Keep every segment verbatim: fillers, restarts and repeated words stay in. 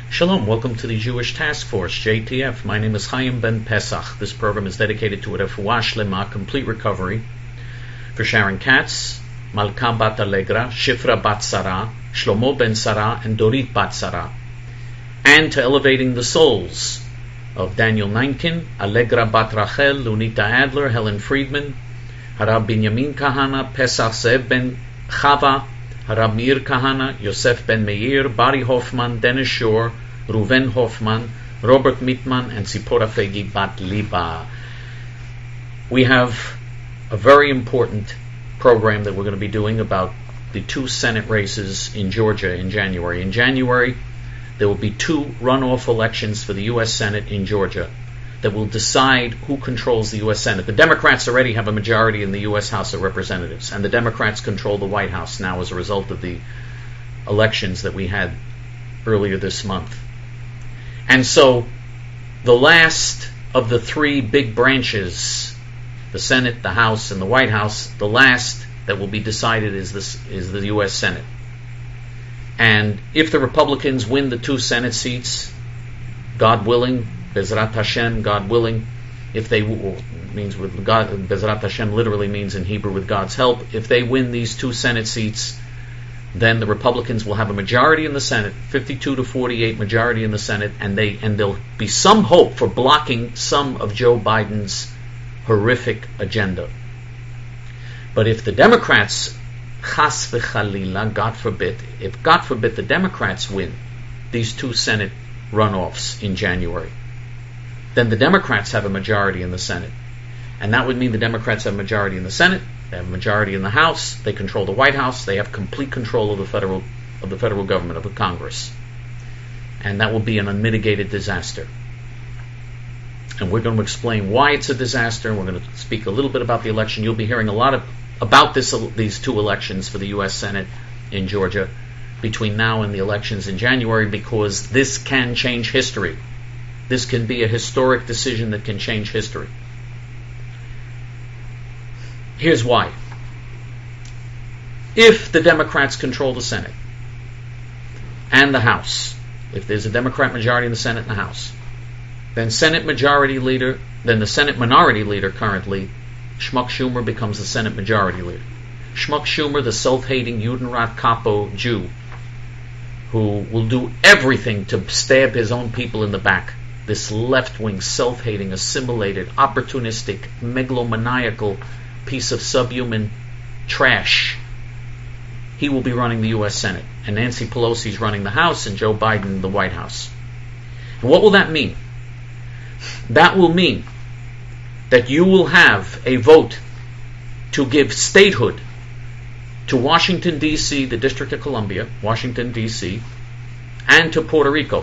Shalom, welcome to the Jewish Task Force, J T F. My name is Chaim Ben Pesach. This program is dedicated to a refuah shlema, complete recovery, for Sharon Katz, Malka Bat Allegra, Shifra Bat Sarah, Shlomo Ben Sarah, and Dorit Bat Sarah, and to elevating the souls of Daniel Neinkin, Allegra Bat Rachel, Lunita Adler, Helen Friedman, Harab Binyamin Kahana, Pesach Zev Ben Chava, Harab Meir Kahana, Yosef Ben Meir, Bari Hoffman, Dennis Shore, Ruven Hoffman, Robert Mitman, and Tzipora Fegi Bat Liba. We have a very important program that we're going to be doing about the two Senate races in Georgia in January. In January, there will be two runoff elections for the U S Senate in Georgia that will decide who controls the U S Senate. The Democrats already have a majority in the U S House of Representatives, and the Democrats control the White House now as a result of the elections that we had earlier this month. And so, the last of the three big branches, the Senate, the House, and the White House, the last that will be decided is this is the U S Senate. And if the Republicans win the two Senate seats, God willing, Bezrat Hashem, God willing, if they means with God, Bezrat Hashem literally means in Hebrew with God's help. If they win these two Senate seats, then the Republicans will have a majority in the Senate, fifty-two to forty-eight majority in the Senate, and they and there'll be some hope for blocking some of Joe Biden's horrific agenda. But if the Democrats, chas v'chalila, God forbid, if God forbid the Democrats win these two Senate runoffs in January, then the Democrats have a majority in the Senate. And that would mean the Democrats have a majority in the Senate, they have a majority in the House, they control the White House, they have complete control of the federal of the federal government, of the Congress. And that will be an unmitigated disaster. And we're going to explain why it's a disaster, and we're going to speak a little bit about the election. You'll be hearing a lot of about this these two elections for the U S Senate in Georgia between now and the elections in January, because this can change history. This can be a historic decision that can change history. Here's why. If the Democrats control the Senate and the House, if there's a Democrat majority in the Senate and the House, then Senate Majority Leader, then the Senate Minority Leader currently, Schmuck Schumer, becomes the Senate Majority Leader. Schmuck Schumer, the self-hating Judenrat capo Jew, who will do everything to stab his own people in the back, this left-wing, self-hating, assimilated, opportunistic, megalomaniacal piece of subhuman trash, he will be running the U S Senate. And Nancy Pelosi's running the House, and Joe Biden the White House. And what will that mean? That will mean that you will have a vote to give statehood to Washington, D C, the District of Columbia, Washington, D C, and to Puerto Rico.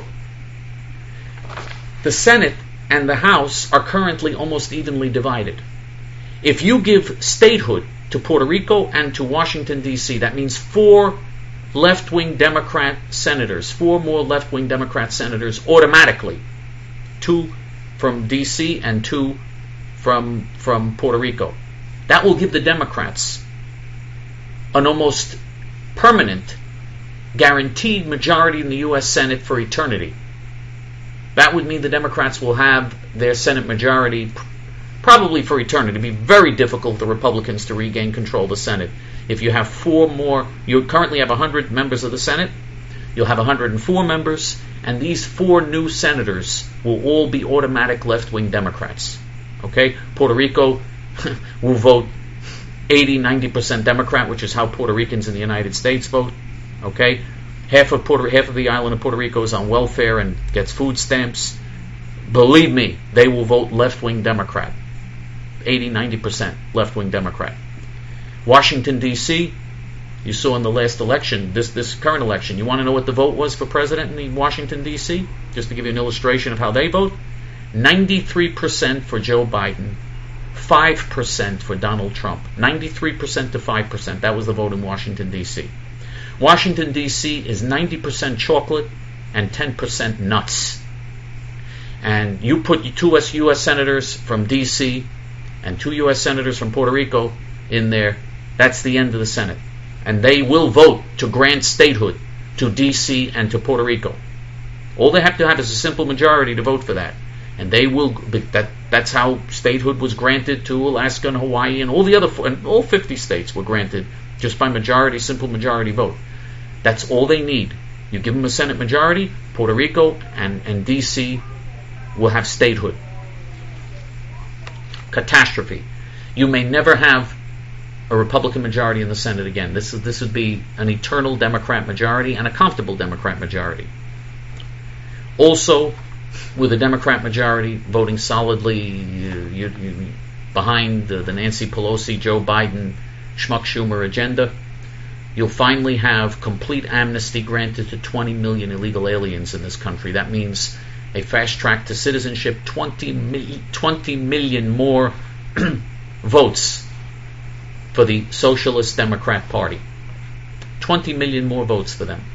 The Senate and the House are currently almost evenly divided. If you give statehood to Puerto Rico and to Washington, D C, that means four left-wing Democrat senators, four more left-wing Democrat senators automatically, two from D C and two from, from Puerto Rico. That will give the Democrats an almost permanent, guaranteed majority in the U S Senate for eternity. That would mean the Democrats will have their Senate majority probably for eternity. It'd be very difficult for the Republicans to regain control of the Senate. If you have four more, you currently have one hundred members of the Senate, you'll have one hundred four members, and these four new senators will all be automatic left-wing Democrats. Okay? Puerto Rico will vote eighty, ninety percent Democrat, which is how Puerto Ricans in the United States vote. Okay? Half of Puerto, half of the island of Puerto Rico is on welfare and gets food stamps. Believe me, they will vote left-wing Democrat. eighty, ninety percent left-wing Democrat. Washington, D C, you saw in the last election, this, this current election, you want to know what the vote was for president in Washington, D C? Just to give you an illustration of how they vote. ninety-three percent for Joe Biden, five percent for Donald Trump. ninety-three percent to five percent. That was the vote in Washington, D C. Washington, D C is ninety percent chocolate and ten percent nuts. And you put two U S senators from D C and two U S senators from Puerto Rico in there, that's the end of the Senate. And they will vote to grant statehood to D C and to Puerto Rico. All they have to have is a simple majority to vote for that. And they will. That that's how statehood was granted to Alaska and Hawaii and all the other and all fifty states were granted just by majority, simple majority vote. That's all they need. You give them a Senate majority, Puerto Rico and, and D C will have statehood. Catastrophe. You may never have a Republican majority in the Senate again. This is this would be an eternal Democrat majority and a comfortable Democrat majority. Also, with a Democrat majority voting solidly you, you, you, behind the, the Nancy Pelosi, Joe Biden, Schmuck Schumer agenda, you'll finally have complete amnesty granted to twenty million illegal aliens in this country. That means a fast track to citizenship, twenty, mil- twenty million more votes for the Socialist Democrat Party. twenty million more votes for them.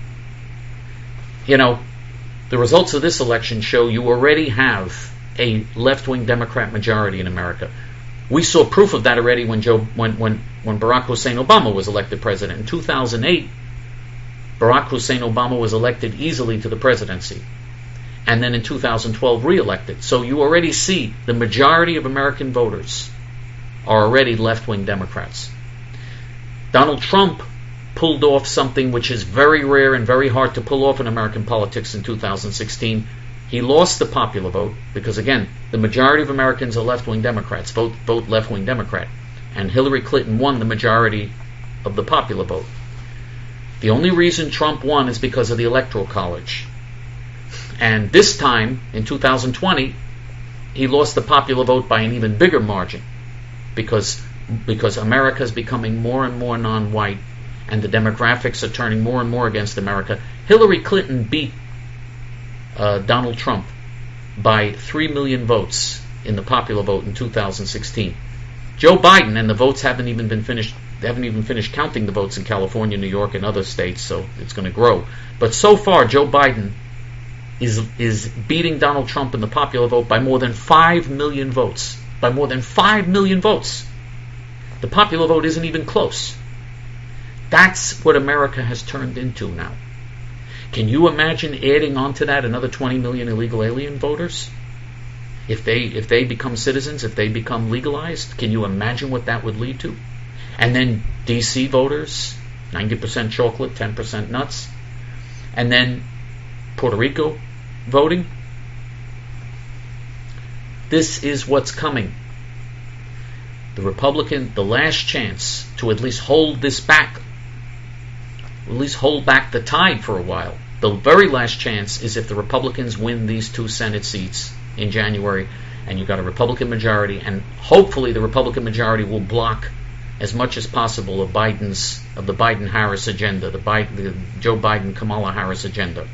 You know, the results of this election show you already have a left-wing Democrat majority in America. We saw proof of that already when Joe, when, when, when Barack Hussein Obama was elected president. In two thousand eight, Barack Hussein Obama was elected easily to the presidency. And then in two thousand twelve, re-elected. So you already see the majority of American voters are already left-wing Democrats. Donald Trump pulled off something which is very rare and very hard to pull off in American politics in two thousand sixteen. He lost the popular vote because, again, the majority of Americans are left-wing Democrats, vote, vote left-wing Democrat. And Hillary Clinton won the majority of the popular vote. The only reason Trump won is because of the Electoral College. And this time, in two thousand twenty, he lost the popular vote by an even bigger margin because, because America is becoming more and more non-white and the demographics are turning more and more against America. Hillary Clinton beat uh, Donald Trump by three million votes in the popular vote in two thousand sixteen. Joe Biden, and the votes haven't even been finished, they haven't even finished counting the votes in California, New York, and other states, so it's going to grow. But so far, Joe Biden is is beating Donald Trump in the popular vote by more than five million votes. By more than five million votes. The popular vote isn't even close. That's what America has turned into now. Can you imagine adding on to that another twenty million illegal alien voters? If they if they become citizens, if they become legalized, can you imagine what that would lead to? And then D C voters, ninety percent chocolate, ten percent nuts. And then Puerto Rico voting. This is what's coming. The Republican, the last chance to at least hold this back, at least hold back the tide for a while. The very last chance is if the Republicans win these two Senate seats in January and you've got a Republican majority, and hopefully the Republican majority will block as much as possible of Biden's, of the Biden-Harris agenda, the, Biden, the Joe Biden-Kamala Harris agenda.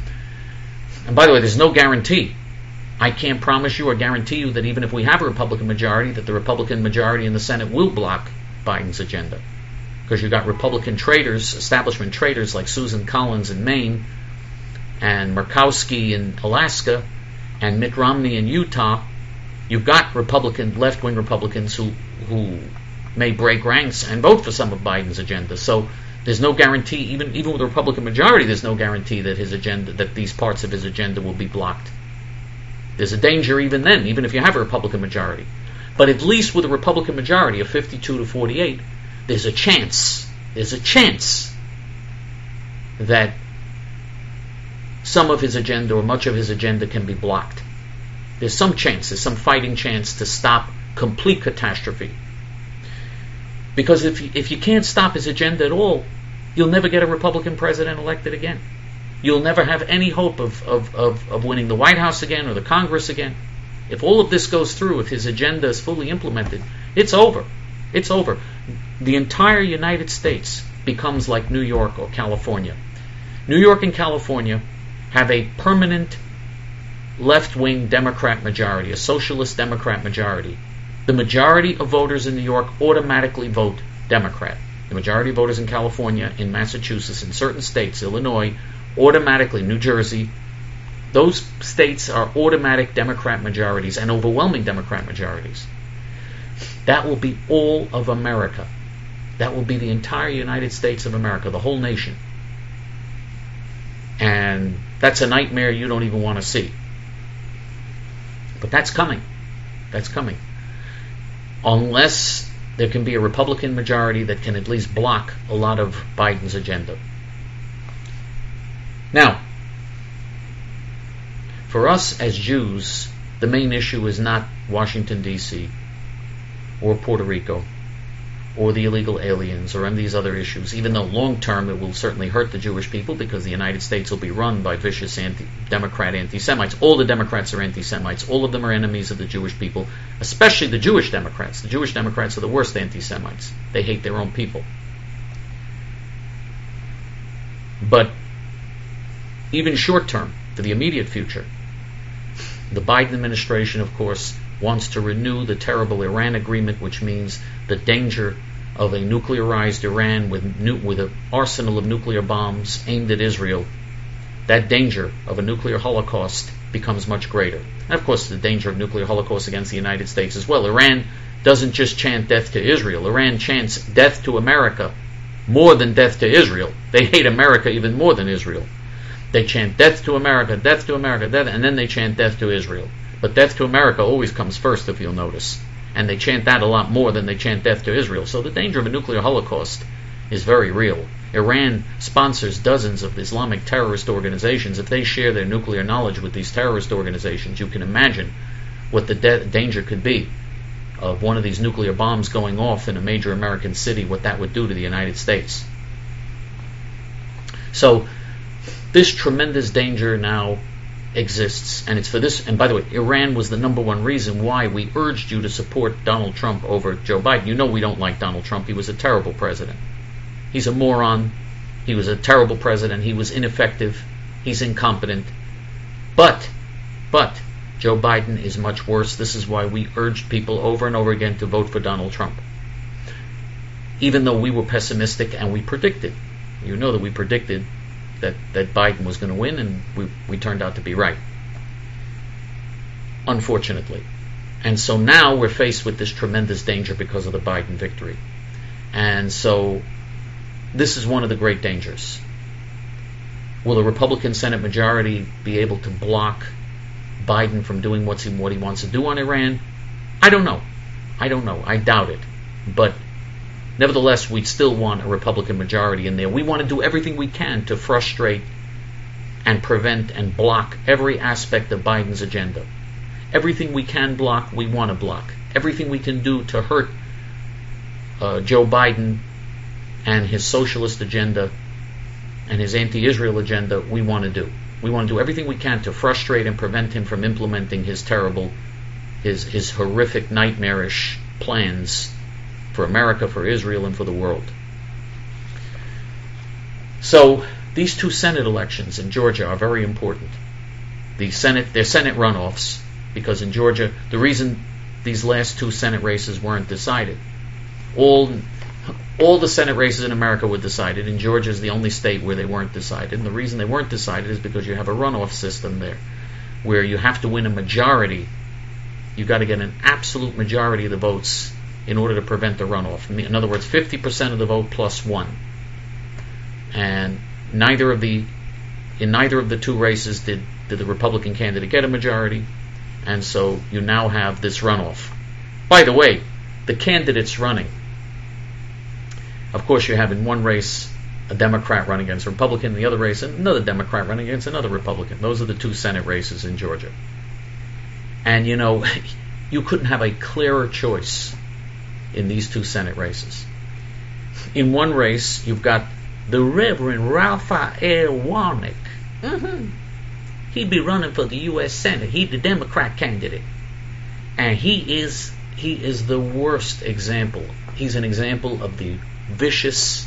And by the way, there's no guarantee. I can't promise you or guarantee you that even if we have a Republican majority, that the Republican majority in the Senate will block Biden's agenda. Because you've got Republican traitors, establishment traitors like Susan Collins in Maine, and Murkowski in Alaska, and Mitt Romney in Utah. You've got Republican, left-wing Republicans who who may break ranks and vote for some of Biden's agenda. So there's no guarantee, even even with a Republican majority, there's no guarantee that his agenda, that these parts of his agenda will be blocked. There's a danger even then, even if you have a Republican majority. But at least with a Republican majority of fifty-two to forty-eight, there's a chance, there's a chance that some of his agenda or much of his agenda can be blocked. There's some chance, there's some fighting chance to stop complete catastrophe. Because if you, if you can't stop his agenda at all, you'll never get a Republican president elected again. You'll never have any hope of, of, of, of winning the White House again or the Congress again. If all of this goes through, if his agenda is fully implemented, it's over. It's over. The entire United States becomes like New York or California. New York and California have a permanent left-wing Democrat majority, a socialist Democrat majority. The majority of voters in New York automatically vote Democrat. The majority of voters in California, in Massachusetts, in certain states, Illinois, automatically, New Jersey, those states are automatic Democrat majorities and overwhelming Democrat majorities. That will be all of America. That will be the entire United States of America, the whole nation. And That's a nightmare you don't even want to see. But that's coming. That's coming. Unless there can be a Republican majority that can at least block a lot of Biden's agenda. Now, for us as Jews, the main issue is not Washington, D C, or Puerto Rico, or the illegal aliens, or any of these other issues, even though long-term it will certainly hurt the Jewish people because the United States will be run by vicious anti- Democrat anti-Semites. All the Democrats are anti-Semites. All of them are enemies of the Jewish people, especially the Jewish Democrats. The Jewish Democrats are the worst anti-Semites. They hate their own people. But even short-term, for the immediate future, the Biden administration, of course, wants to renew the terrible Iran agreement, which means the danger of a nuclearized Iran with nu- with an arsenal of nuclear bombs aimed at Israel. That danger of a nuclear holocaust becomes much greater. And of course, the danger of nuclear holocaust against the United States as well. Iran doesn't just chant death to Israel. Iran chants death to America more than death to Israel. They hate America even more than Israel. They chant death to America, death to America, death, and then they chant death to Israel. But death to America always comes first, if you'll notice. And they chant that a lot more than they chant death to Israel. So the danger of a nuclear holocaust is very real. Iran sponsors dozens of Islamic terrorist organizations. If they share their nuclear knowledge with these terrorist organizations, you can imagine what the de- danger could be of one of these nuclear bombs going off in a major American city, what that would do to the United States. So this tremendous danger now exists, and it's for this. And by the way, Iran was the number one reason why we urged you to support Donald Trump over Joe Biden. You know we don't like Donald Trump. He was a terrible president. He's a moron. He was a terrible president. He was ineffective. He's incompetent. But, but, Joe Biden is much worse. This is why we urged people over and over again to vote for Donald Trump. Even though we were pessimistic and we predicted, you know that we predicted that, that Biden was going to win, and we, we turned out to be right. Unfortunately. And so now we're faced with this tremendous danger because of the Biden victory. And so this is one of the great dangers. Will the Republican Senate majority be able to block Biden from doing what's he, what he wants to do on Iran? I don't know. I don't know. I doubt it. But nevertheless, we'd still want a Republican majority in there. We want to do everything we can to frustrate and prevent and block every aspect of Biden's agenda. Everything we can block, we want to block. Everything we can do to hurt uh, Joe Biden and his socialist agenda and his anti-Israel agenda, we want to do. We want to do everything we can to frustrate and prevent him from implementing his terrible, his, his horrific, nightmarish plans for America, for Israel, and for the world. So these two Senate elections in Georgia are very important. The Senate, they're Senate runoffs, because in Georgia, the reason these last two Senate races weren't decided, all all the Senate races in America were decided. In Georgia is the only state where they weren't decided, and the reason they weren't decided is because you have a runoff system there, where you have to win a majority. You've got to get an absolute majority of the votes in order to prevent the runoff. In other words, fifty percent of the vote plus one. And neither of the in neither of the two races did, did the Republican candidate get a majority, and so you now have this runoff. By the way, the candidates running, of course, you have in one race a Democrat running against a Republican, in the other race another Democrat running against another Republican. Those are the two Senate races in Georgia. And you know, you couldn't have a clearer choice in these two Senate races. In one race, you've got the Reverend Raphael Warnock. Mm-hmm. He'd be running for the U S Senate. He's the Democrat candidate. And he is he is the worst example. He's an example of the vicious,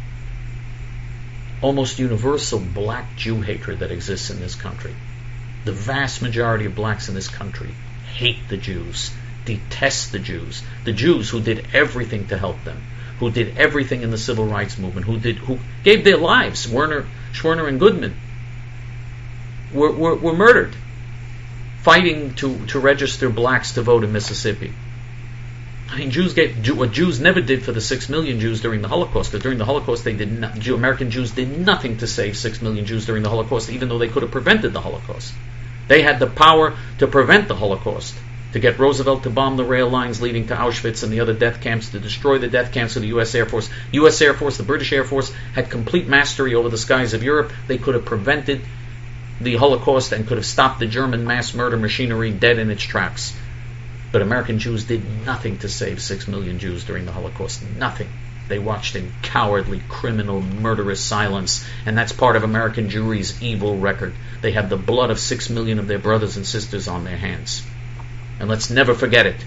almost universal black Jew hatred that exists in this country. The vast majority of blacks in this country hate the Jews, detest the Jews. The Jews who did everything to help them, who did everything in the civil rights movement, who did who gave their lives. Werner, Schwerner and Goodman were, were, were murdered fighting to, to register blacks to vote in Mississippi. I mean, Jews gave what Jews never did for the six million Jews during the Holocaust. That during the Holocaust, they did not, Jew, American Jews did nothing to save six million Jews during the Holocaust, even though they could have prevented the Holocaust. They had the power to prevent the Holocaust, to get Roosevelt to bomb the rail lines leading to Auschwitz and the other death camps, to destroy the death camps of the U S Air Force. U S Air Force, the British Air Force, had complete mastery over the skies of Europe. They could have prevented the Holocaust and could have stopped the German mass murder machinery dead in its tracks. But American Jews did nothing to save six million Jews during the Holocaust. Nothing. They watched in cowardly, criminal, murderous silence. And that's part of American Jewry's evil record. They have the blood of six million of their brothers and sisters on their hands. And let's never forget it.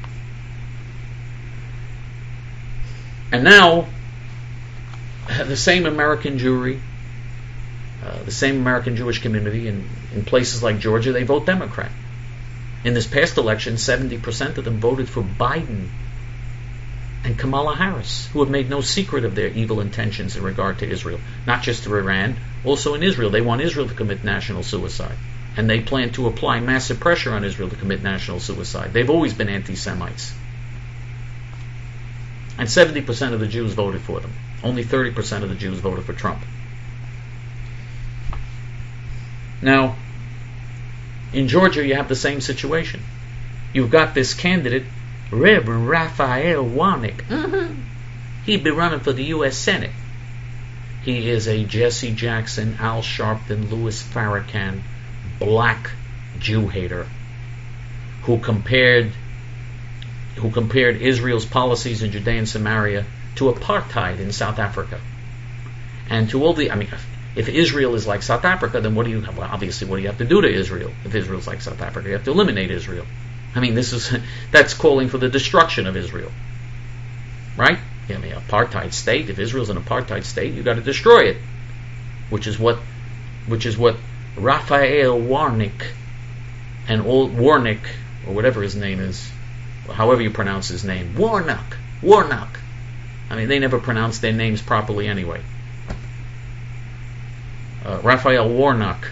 And now, the same American Jewry, uh, the same American Jewish community in, in places like Georgia, they vote Democrat. In this past election, seventy percent of them voted for Biden and Kamala Harris, who have made no secret of their evil intentions in regard to Israel. Not just to Iran, also in Israel. They want Israel to commit national suicide. And they plan to apply massive pressure on Israel to commit national suicide. They've always been anti-Semites. And seventy percent of the Jews voted for them. Only thirty percent of the Jews voted for Trump. Now, in Georgia, you have the same situation. You've got this candidate, Reverend Raphael Warnock. Mm-hmm. He'd be running for the U S Senate. He is a Jesse Jackson, Al Sharpton, Louis Farrakhan, black Jew hater who compared who compared Israel's policies in Judea and Samaria to apartheid in South Africa. And to all the, I mean, if Israel is like South Africa, then what do you, well, obviously, what do you have to do to Israel? If Israel's like South Africa, you have to eliminate Israel. I mean, this is, that's calling for the destruction of Israel. Right? I mean, apartheid state, if Israel's an apartheid state, you've got to destroy it. Which is what, which is what Raphael Warnock and old Warnock, or whatever his name is, however you pronounce his name, Warnock, Warnock. I mean, they never pronounce their names properly anyway. Uh, Raphael Warnock,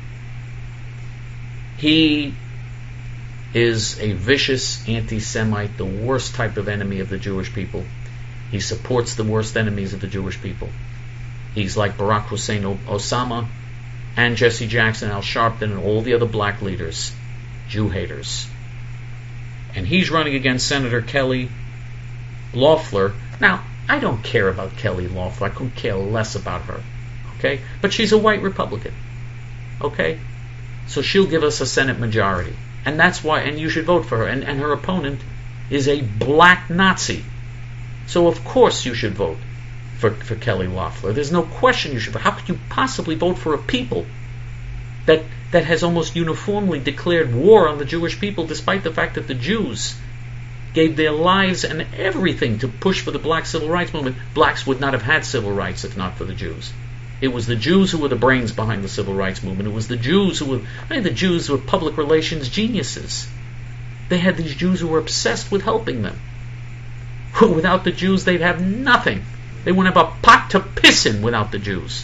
he is a vicious anti-Semite, the worst type of enemy of the Jewish people. He supports the worst enemies of the Jewish people. He's like Barack Hussein Osama and Jesse Jackson, Al Sharpton, and all the other black leaders, Jew haters. And he's running against Senator Kelly Loeffler. Now, I don't care about Kelly Loeffler. I couldn't care less about her. Okay? But she's a white Republican. Okay? So she'll give us a Senate majority. And that's why, and you should vote for her. And, and her opponent is a black Nazi. So of course you should vote for, for Kelly Loeffler. There's no question you should vote. How could you possibly vote for a people that that has almost uniformly declared war on the Jewish people, despite the fact that the Jews gave their lives and everything to push for the black civil rights movement? Blacks would not have had civil rights if not for the Jews. It was the Jews who were the brains behind the civil rights movement. It was the Jews who were, I mean, the Jews were public relations geniuses. They had these Jews who were obsessed with helping them. Without the Jews, they'd have nothing. They wouldn't have a pot to piss in without the Jews.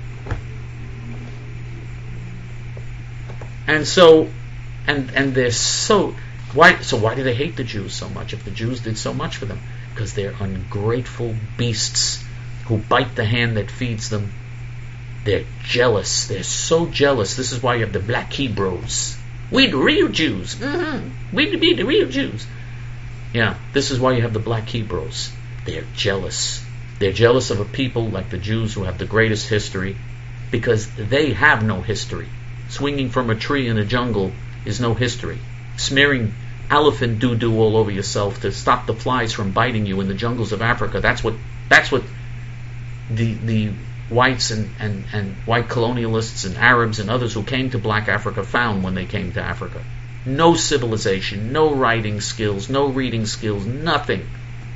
And so, and and they're so, why? So why do they hate the Jews so much if the Jews did so much for them? Because they're ungrateful beasts who bite the hand that feeds them. They're jealous. They're so jealous. This is why you have the black Hebrews. We the real Jews. Mm-hmm. We be the real Jews. Yeah, this is why you have the black Hebrews. They're jealous. They're jealous of a people like the Jews who have the greatest history, because they have no history. Swinging from a tree in a jungle is no history. Smearing elephant doo-doo all over yourself to stop the flies from biting you in the jungles of Africa, that's what that's what the the whites and, and, and white colonialists and Arabs and others who came to black Africa found when they came to Africa. No civilization, no writing skills, no reading skills, nothing.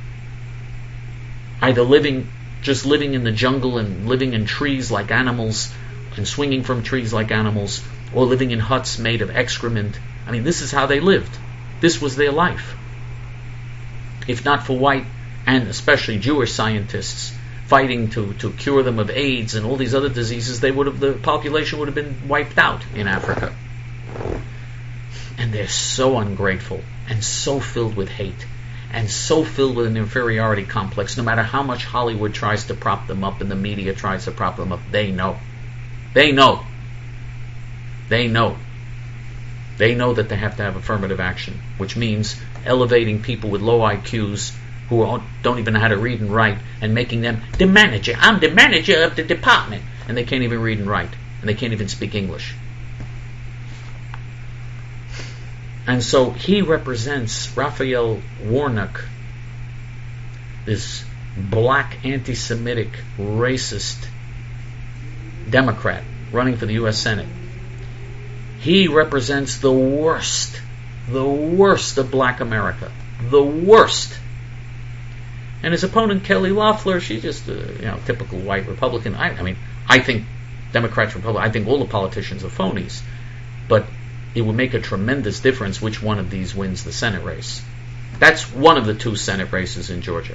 Either living, just living in the jungle and living in trees like animals and swinging from trees like animals, or living in huts made of excrement. I mean, this is how they lived. This was their life. If not for white and especially Jewish scientists fighting to, to cure them of AIDS and all these other diseases, they would have, the population would have been wiped out in Africa. And they're so ungrateful and so filled with hate. and so filled with an inferiority complex, no matter how much Hollywood tries to prop them up and the media tries to prop them up, they know. They know. They know. They know that they have to have affirmative action, which means elevating people with low I Qs who don't even know how to read and write and making them the manager. I'm the manager of the department. And they can't even read and write. And they can't even speak English. And so he represents Raphael Warnock, this black, anti-Semitic, racist Democrat running for the U S Senate. He represents the worst, the worst of black America. The worst. And his opponent, Kelly Loeffler, she's just a you know, typical white Republican. I, I mean, I think Democrats, Republicans, I think all the politicians are phonies. But it would make a tremendous difference which one of these wins the Senate race. That's one of the two Senate races in Georgia.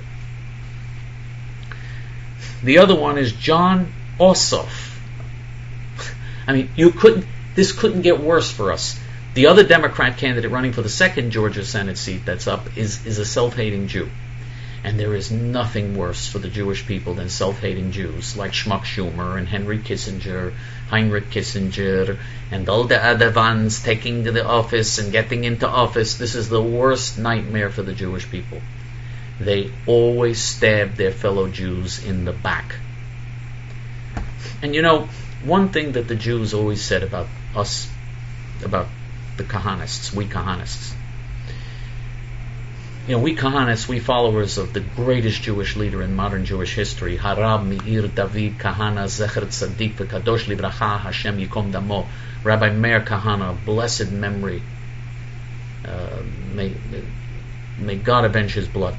The other one is Jon Ossoff. I mean, you couldn't. This couldn't get worse for us. The other Democrat candidate running for the second Georgia Senate seat that's up is, is a self-hating Jew. And there is nothing worse for the Jewish people than self-hating Jews like Schmuck Schumer and Henry Kissinger, Heinrich Kissinger, and all the other ones taking to the office and getting into office. This is the worst nightmare for the Jewish people. They always stab their fellow Jews in the back. And you know, one thing that the Jews always said about us, about the Kahanists, we Kahanists, you know, we Kahanists, we followers of the greatest Jewish leader in modern Jewish history, Harab Meir David Kahana Zecher Tzadik V'Kadosh Livracha Hashem Yikom Damo, Rabbi Meir Kahana, blessed memory, uh, may, may God avenge his blood.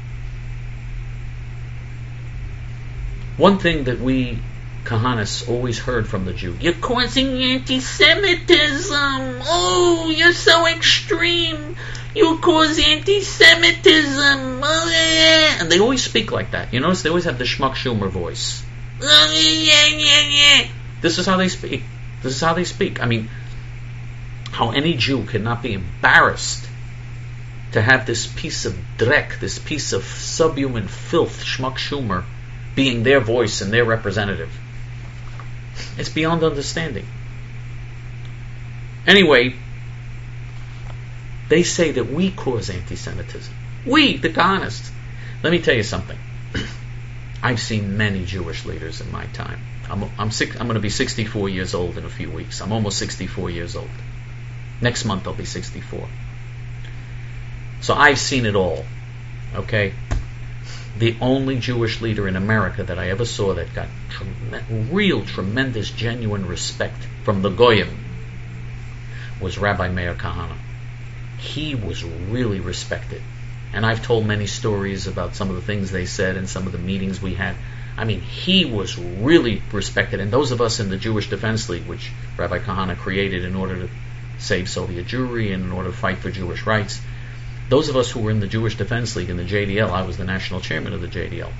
One thing that we Kahanists always heard from the Jew, you're causing anti-Semitism, oh, you're so extreme, you cause anti-Semitism, oh, yeah. And they always speak like that. You notice they always have the Schmuck Schumer voice. Oh, yeah, yeah, yeah. This is how they speak. This is how they speak. I mean, how any Jew cannot be embarrassed to have this piece of dreck, this piece of subhuman filth, Schmuck Schumer, being their voice and their representative. It's beyond understanding. Anyway, they say that we cause anti-Semitism. We, the Kahanists. Let me tell you something. I've seen many Jewish leaders in my time. I'm I'm, six, I'm going to be sixty-four years old in a few weeks. I'm almost sixty-four years old. Next month I'll be sixty-four. So I've seen it all. Okay? The only Jewish leader in America that I ever saw that got trem- real, tremendous, genuine respect from the Goyim was Rabbi Meir Kahana. He was really respected. And I've told many stories about some of the things they said and some of the meetings we had. I mean, he was really respected. And those of us in the Jewish Defense League, which Rabbi Kahana created in order to save Soviet Jewry and in order to fight for Jewish rights, those of us who were in the Jewish Defense League, in the J D L, I was the national chairman of the J D L,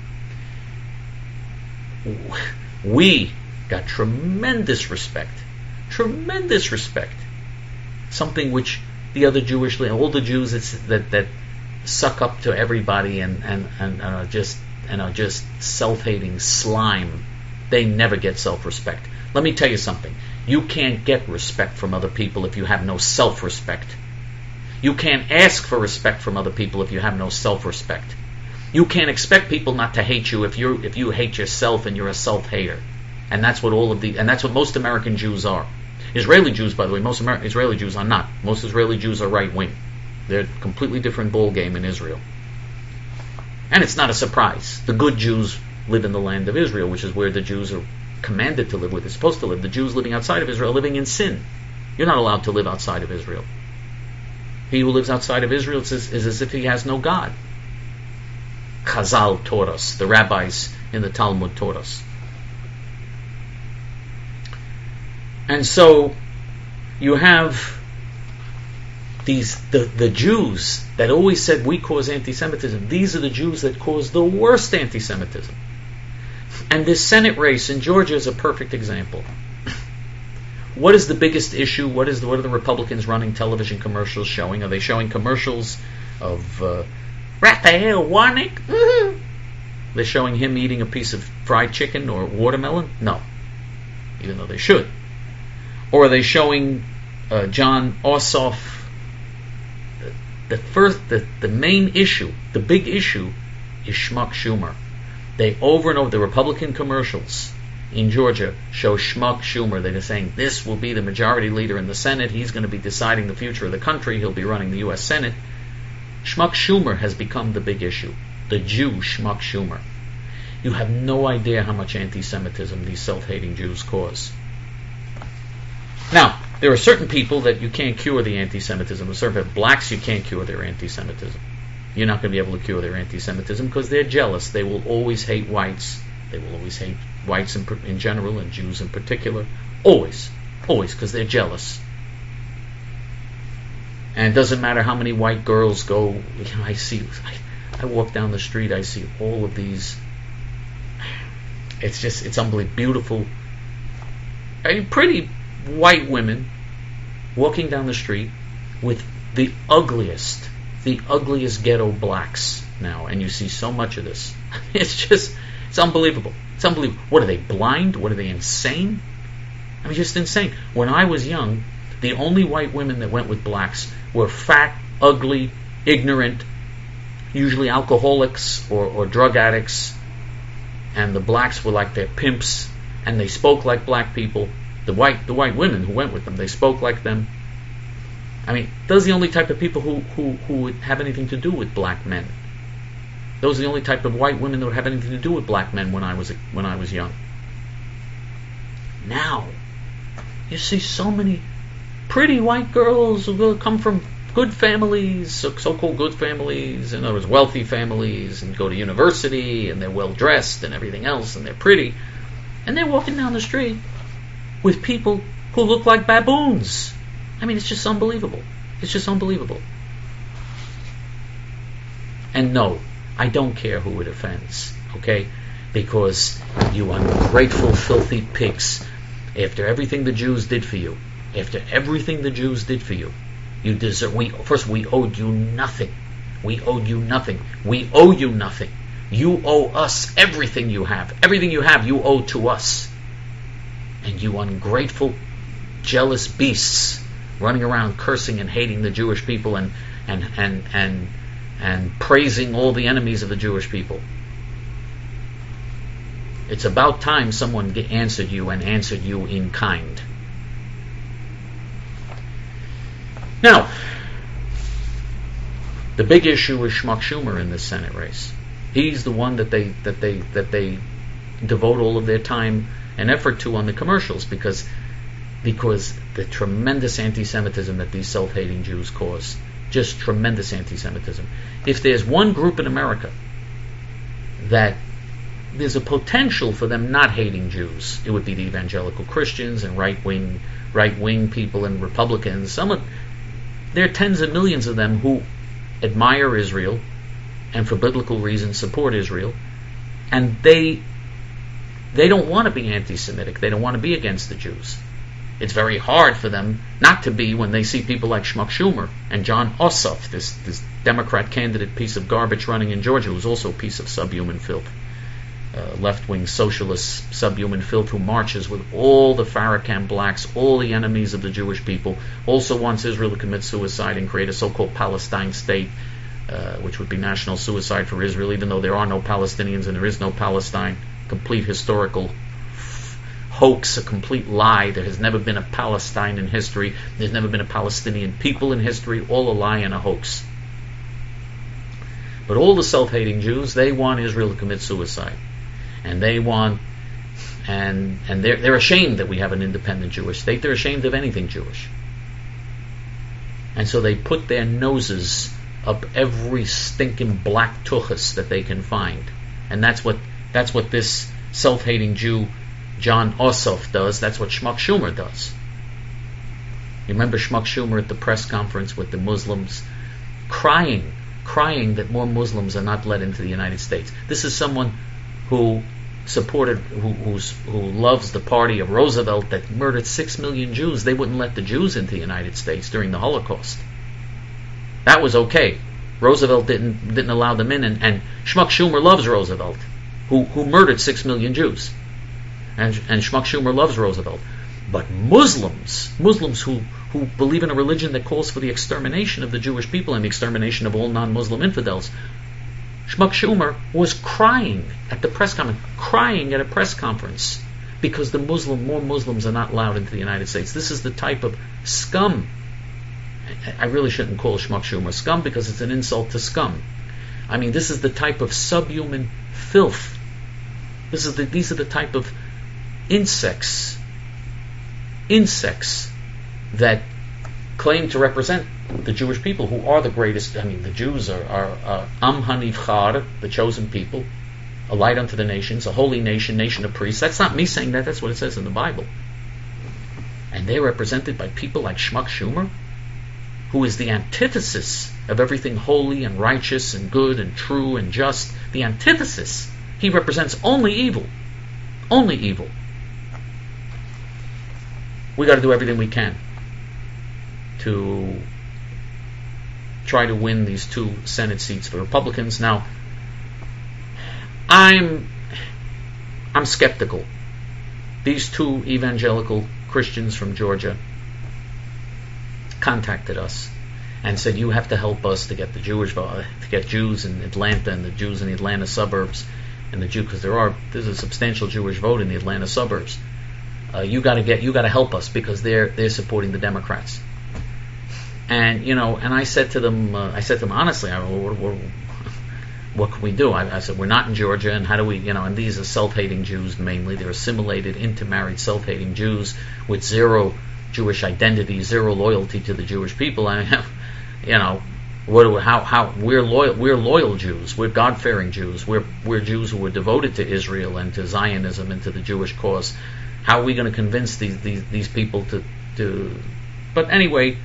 we got tremendous respect. Tremendous respect. Something which the other Jewish, all the Jews that that suck up to everybody and, and, and are just and are just self-hating slime, they never get self-respect. Let me tell you something. You can't get respect from other people if you have no self-respect. You can't ask for respect from other people if you have no self-respect. You can't expect people not to hate you if you if you hate yourself and you're a self-hater. And that's what all of the and that's what most American Jews are. Israeli Jews, by the way, most Amer- Israeli Jews are not. Most Israeli Jews are right-wing. They're a completely different ball game in Israel. And it's not a surprise. The good Jews live in the land of Israel, which is where the Jews are commanded to live, where they're supposed to live. The Jews living outside of Israel are living in sin. You're not allowed to live outside of Israel. He who lives outside of Israel is, is as if he has no God. Chazal taught us. The rabbis in the Talmud taught us. And so you have these the, the Jews that always said we cause anti-Semitism. These are the Jews that cause the worst anti-Semitism. And this Senate race in Georgia is a perfect example. What is the biggest issue? What is the, what are the Republicans running television commercials showing? Are they showing commercials of uh, Raphael Warnick? Mm-hmm. They're showing him eating a piece of fried chicken or watermelon? No. Even though they should. Or are they showing uh, Jon Ossoff? The, the first, the, the main issue, the big issue, is Schmuck Schumer. They over and over, the Republican commercials in Georgia show Schmuck Schumer. They're saying this will be the majority leader in the Senate. He's going to be deciding the future of the country. He'll be running the U S Senate. Schmuck Schumer has become the big issue. The Jew Schmuck Schumer. You have no idea how much anti-Semitism these self-hating Jews cause. Now, there are certain people that you can't cure the anti-Semitism. There are certain blacks you can't cure their anti-Semitism. You're not going to be able to cure their anti-Semitism because they're jealous. They will always hate whites. They will always hate whites in, in general and Jews in particular. Always. Always, because they're jealous. And it doesn't matter how many white girls go. You know, I see, I, I walk down the street, I see all of these. It's just, it's unbelievable. Beautiful, I mean, pretty white women walking down the street with the ugliest, the ugliest ghetto blacks now. And you see so much of this. It's just, it's unbelievable. It's unbelievable. What are they, blind? What are they, insane? I mean, just insane. When I was young, the only white women that went with blacks were fat, ugly, ignorant, usually alcoholics or, or drug addicts, and the blacks were like their pimps, and they spoke like black people. The white the white women who went with them, they spoke like them. I mean, those are the only type of people who, who, who would have anything to do with black men. Those are the only type of white women that would have anything to do with black men when I was when I was young. Now, you see so many pretty white girls who come from good families, so-called good families, in other words, wealthy families, and go to university, and they're well-dressed and everything else, and they're pretty, and they're walking down the street with people who look like baboons. I mean, it's just unbelievable. It's just unbelievable. And no, I don't care who it offends, okay? Because you ungrateful, filthy pigs, after everything the Jews did for you, after everything the Jews did for you, you deserve. We first we owed you nothing. We owed you nothing. We owe you nothing. You owe us everything you have. Everything you have, you owe to us. And you ungrateful, jealous beasts, running around cursing and hating the Jewish people and and and and and praising all the enemies of the Jewish people. It's about time someone answered you and answered you in kind. Now, the big issue is Schmuck Schumer in this Senate race. He's the one that they that they that they devote all of their time and effort to on the commercials because because the tremendous anti-Semitism that these self-hating Jews cause. Just tremendous anti-Semitism. If there's one group in America that there's a potential for them not hating Jews, it would be the evangelical Christians and right-wing right-wing people and Republicans. Some of There are tens of millions of them who admire Israel and for biblical reasons support Israel, and they they don't want to be anti-Semitic. They don't want to be against the Jews. It's very hard for them not to be when they see people like Schmuck Schumer and Jon Ossoff, this, this Democrat candidate piece of garbage running in Georgia, who's also a piece of subhuman filth, uh, left-wing socialist subhuman filth who marches with all the Farrakhan blacks, all the enemies of the Jewish people, also wants Israel to commit suicide and create a so-called Palestine state, uh, which would be national suicide for Israel, even though there are no Palestinians and there is no Palestine. Complete historical hoax, a complete lie. There has never been a Palestine in history. There's never been a Palestinian people in history. All a lie and a hoax. But all the self-hating Jews, they want Israel to commit suicide. And they want, and and they're, they're ashamed that we have an independent Jewish state. They're ashamed of anything Jewish. And so they put their noses up every stinking black tuchus that they can find. And that's what that's what this self-hating Jew Jon Ossoff does. That's what Schmuck Schumer does. You remember Schmuck Schumer at the press conference with the Muslims crying, crying that more Muslims are not let into the United States. This is someone who supported, who who's, who loves the party of Roosevelt that murdered six million Jews. They wouldn't let the Jews into the United States during the Holocaust. That was okay. Roosevelt didn't didn't allow them in, and, and Schmuck Schumer loves Roosevelt, who who murdered six million Jews, and and Schmuck Schumer loves Roosevelt. But Muslims, Muslims who who believe in a religion that calls for the extermination of the Jewish people and the extermination of all non-Muslim infidels, Schmuck Schumer was crying at the press conference, crying at a press conference because the Muslim, more Muslims are not allowed into the United States. This is the type of scum. I really shouldn't call Schmuck Schumer scum because it's an insult to scum. I mean, this is the type of subhuman filth. This is the, these are the type of insects, insects that claim to represent the Jewish people, who are the greatest. I mean, the Jews are, are uh, Am HaNivchar, the chosen people, a light unto the nations, a holy nation, nation of priests. That's not me saying that, that's what it says in the Bible. And they're represented by people like Schmuck Schumer, who is the antithesis of everything holy and righteous and good and true and just. The antithesis. He represents only evil. Only evil. We got to do everything we can to try to win these two Senate seats for Republicans. Now, I'm I'm skeptical. These two evangelical Christians from Georgia contacted us and said, you have to help us to get the Jewish vote, to get Jews in Atlanta and the Jews in the Atlanta suburbs, and the Jew, because there are there's a substantial Jewish vote in the Atlanta suburbs. Uh, you got to get you got to help us because they're they're supporting the Democrats. And you know, and I said to them, uh, I said to them honestly, I, what, what, what can we do? I, I said, we're not in Georgia, and how do we, you know? And these are self-hating Jews mainly. They're assimilated, intermarried, self-hating Jews with zero Jewish identity, zero loyalty to the Jewish people. I mean, you know, what do we, how how we're loyal we're loyal Jews, we're God-fearing Jews, we're we're Jews who were devoted to Israel and to Zionism and to the Jewish cause. How are we going to convince these these these people to to? But anyway,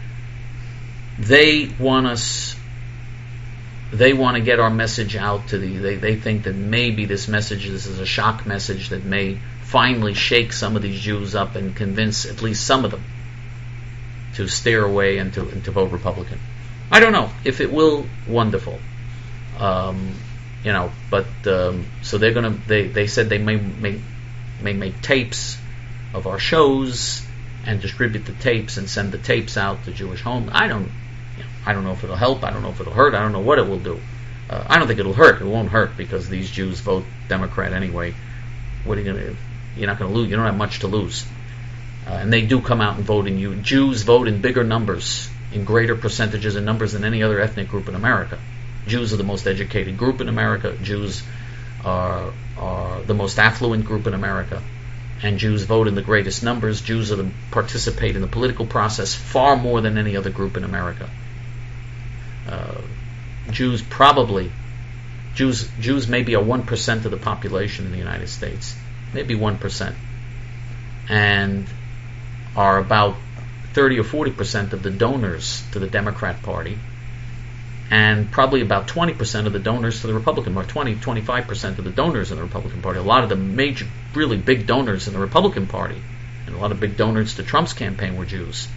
they want us. They want to get our message out to the. They they think that maybe this message, this is a shock message that may finally shake some of these Jews up and convince at least some of them to steer away and to and to vote Republican. I don't know if it will. Wonderful, um, you know. But um, so they're gonna. They they said they may may may make tapes of our shows and distribute the tapes and send the tapes out to Jewish homes. I don't. You know, I don't know if it'll help. I don't know if it'll hurt. I don't know what it will do. Uh, I don't think it'll hurt. It won't hurt because these Jews vote Democrat anyway. What are you gonna? You're not going to lose. You don't have much to lose. Uh, and they do come out and vote in you. Jews vote in bigger numbers, in greater percentages and numbers than any other ethnic group in America. Jews are the most educated group in America. Jews are, are the most affluent group in America. And Jews vote in the greatest numbers. Jews are the, participate in the political process far more than any other group in America. Uh, Jews probably, Jews Jews maybe are one percent of the population in the United States. Maybe one percent, and are about thirty or forty percent of the donors to the Democrat Party, and probably about twenty percent of the donors to the Republican Party, twenty, twenty-five percent of the donors in the Republican Party. A lot of the major, really big donors in the Republican Party, and a lot of big donors to Trump's campaign were Jews.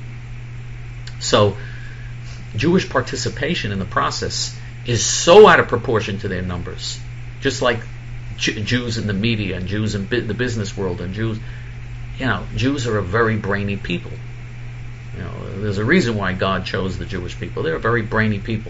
So, Jewish participation in the process is so out of proportion to their numbers, just like Jews in the media and Jews in bu- the business world and Jews, you know, Jews are a very brainy people. You know, there's a reason why God chose the Jewish people. They're very brainy people.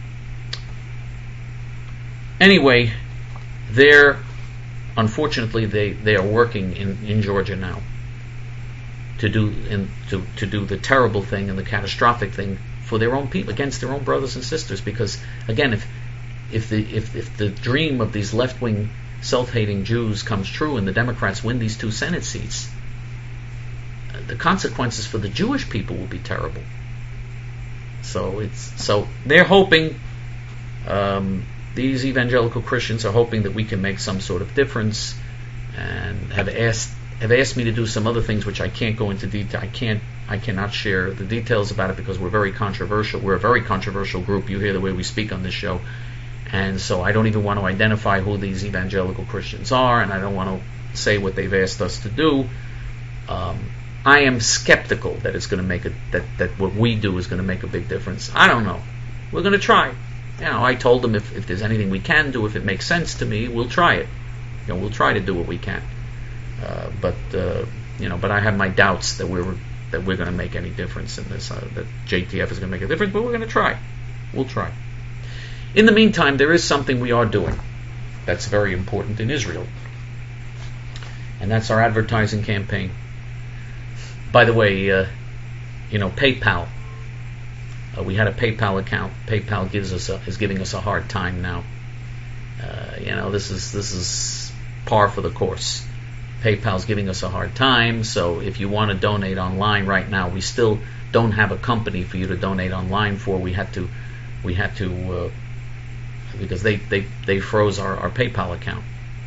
Anyway, they're, unfortunately, they, they are working in, in Georgia now to do in, to, to do the terrible thing and the catastrophic thing for their own people, against their own brothers and sisters. Because again, if if the if, if the dream of these left-wing self-hating Jews comes true and the Democrats win these two Senate seats, the consequences for the Jewish people will be terrible. So it's so they're hoping, um, these evangelical Christians are hoping that we can make some sort of difference, and have asked have asked me to do some other things which I can't go into detail. I can't I cannot share the details about it because we're very controversial. We're a very controversial group. You hear the way we speak on this show. And so I don't even want to identify who these evangelical Christians are, and I don't want to say what they've asked us to do. Um, I am skeptical that it's going to make a that, that what we do is going to make a big difference. I don't know. we're going to try. You know, I told them if, if there's anything we can do, if it makes sense to me, we'll try it. You know, we'll try to do what we can. Uh, but uh, you know, but I have my doubts that we're that we're going to make any difference in this. Uh, that J T F is going to make a difference, but we're going to try. We'll try. In the meantime, there is something we are doing that's very important in Israel, and that's our advertising campaign. By the way, uh, you know, PayPal. Uh, we had a PayPal account. PayPal gives us a, is giving us a hard time now. Uh, you know, this is this is par for the course. PayPal's giving us a hard time. So if you want to donate online right now, we still don't have a company for you to donate online for. We had to, we had to, uh, because they, they, they froze our, our PayPal account.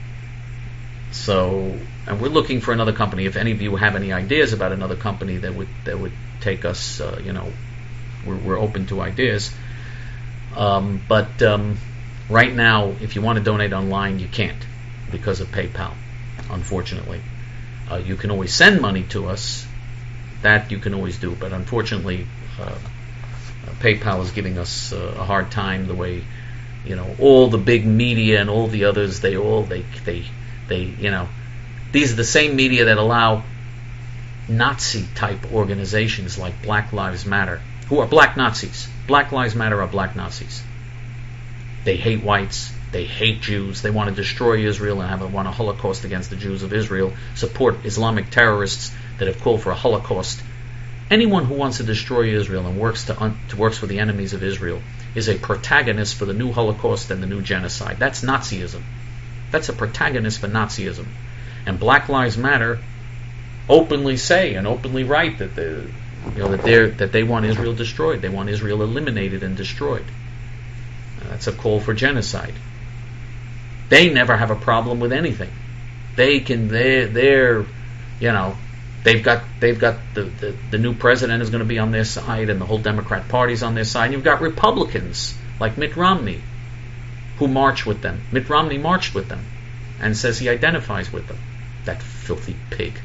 So, and we're looking for another company. If any of you have any ideas about another company that would that would take us, uh, you know, we're, we're open to ideas. Um, but um, right now, if you want to donate online, you can't because of PayPal, unfortunately. Uh, you can always send money to us. That you can always do. But unfortunately, uh, PayPal is giving us uh, a hard time. The way, you know, all the big media and all the others, they all they they. They, you know, these are the same media that allow Nazi-type organizations like Black Lives Matter, who are black Nazis. Black Lives Matter are black Nazis. They hate whites. They hate Jews. They want to destroy Israel and have a, want a Holocaust against the Jews of Israel. Support Islamic terrorists that have called for a Holocaust. Anyone who wants to destroy Israel and works to, un, to works for the enemies of Israel is a protagonist for the new Holocaust and the new genocide. That's Nazism. That's a protagonist for Nazism. And Black Lives Matter openly say and openly write that the, you know, that they that they want Israel destroyed. They want Israel eliminated and destroyed. Uh, that's a call for genocide. They never have a problem with anything. They can they they're you know they've got they've got the, the, the new president is going to be on their side and the whole Democrat Party's on their side. And you've got Republicans like Mitt Romney who march with them. Mitt Romney marched with them and says he identifies with them. That filthy pig.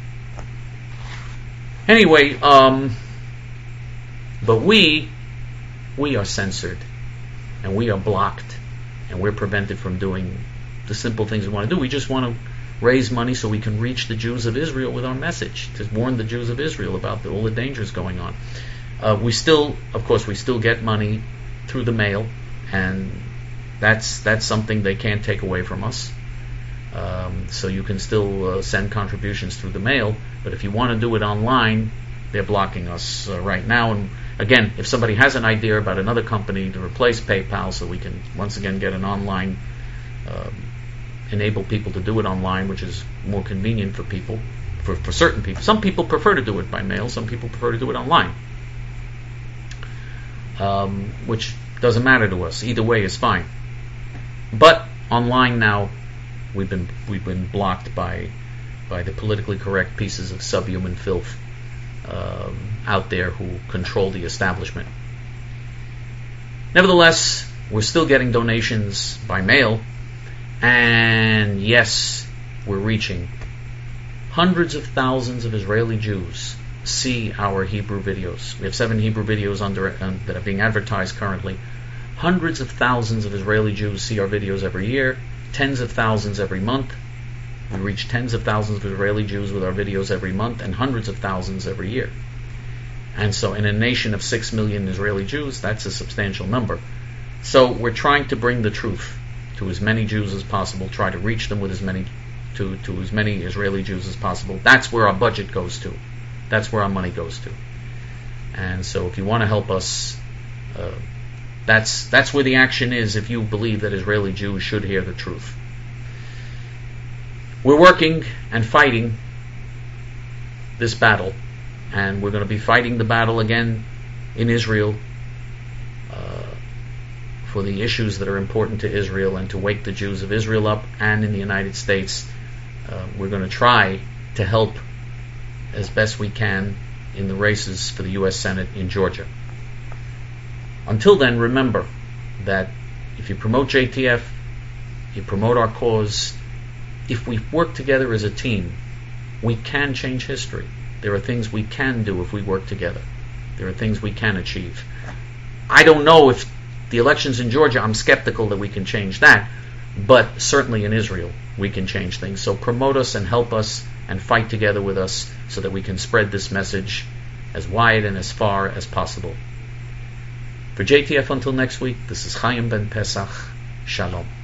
Anyway, um, but we, we are censored and we are blocked and we're prevented from doing the simple things we want to do. We just want to raise money so we can reach the Jews of Israel with our message, to warn the Jews of Israel about the, all the dangers going on. Uh, we still, of course, we still get money through the mail, and That's that's something they can't take away from us. Um, so you can still uh, send contributions through the mail, but if you want to do it online, they're blocking us uh, right now. And again, if somebody has an idea about another company to replace PayPal so we can once again get an online, uh, enable people to do it online, which is more convenient for people, for, for certain people. Some people prefer to do it by mail, some people prefer to do it online, um, which doesn't matter to us. Either way is fine. But online now, we've been we've been blocked by by the politically correct pieces of subhuman filth um, out there who control the establishment. Nevertheless, we're still getting donations by mail, and yes, we're reaching hundreds of thousands of Israeli Jews. See our Hebrew videos. We have seven Hebrew videos under uh, that are being advertised currently. Hundreds of thousands of Israeli Jews see our videos every year, tens of thousands every month. We reach tens of thousands of Israeli Jews with our videos every month, and hundreds of thousands every year. And so in a nation of six million Israeli Jews, that's a substantial number. So we're trying to bring the truth to as many Jews as possible, try to reach them with as many to, to as many Israeli Jews as possible. That's where our budget goes to. That's where our money goes to. And so if you want to help us, uh, That's that's where the action is if you believe that Israeli Jews should hear the truth. We're working and fighting this battle, and we're going to be fighting the battle again in Israel uh, for the issues that are important to Israel and to wake the Jews of Israel up, and in the United States. Uh, we're going to try to help as best we can in the races for the U S Senate in Georgia. Until then, remember that if you promote J T F, you promote our cause, if we work together as a team, we can change history. There are things we can do if we work together. There are things we can achieve. I don't know if The elections in Georgia, I'm skeptical that we can change that, but certainly in Israel we can change things. So promote us and help us and fight together with us so that we can spread this message as wide and as far as possible. For J T F until next week, this is Chaim Ben Pesach. Shalom.